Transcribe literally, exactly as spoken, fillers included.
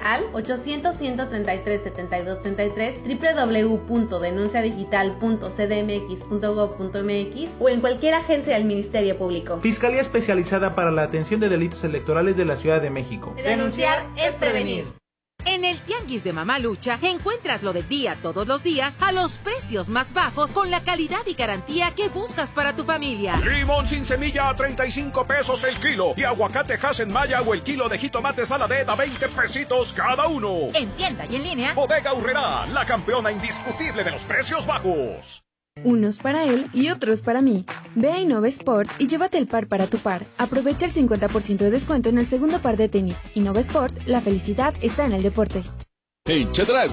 al ochocientos, ciento treinta y tres, setenta y dos treinta y tres, doble u doble u doble u punto denuncia digital punto c d m x punto gob punto m x o en cualquier agencia del Ministerio Público. Fiscalía Especializada para la Atención de Delitos Electorales de la Ciudad de México. Denunciar es prevenir. En el Tianguis de Mamalucha encuentras lo del día todos los días a los precios más bajos con la calidad y garantía que buscas para tu familia. Limón sin semilla a treinta y cinco pesos el kilo y aguacate Hass Maya o el kilo de jitomate Saladet a veinte pesitos cada uno. En tienda y en línea. Bodega Aurrerá, la campeona indiscutible de los precios bajos. Unos para él y otros para mí. Ve a Innova Sport y llévate el par para tu par. Aprovecha el cincuenta por ciento de descuento en el segundo par de tenis. Innova Sport, la felicidad está en el deporte. En Chedraui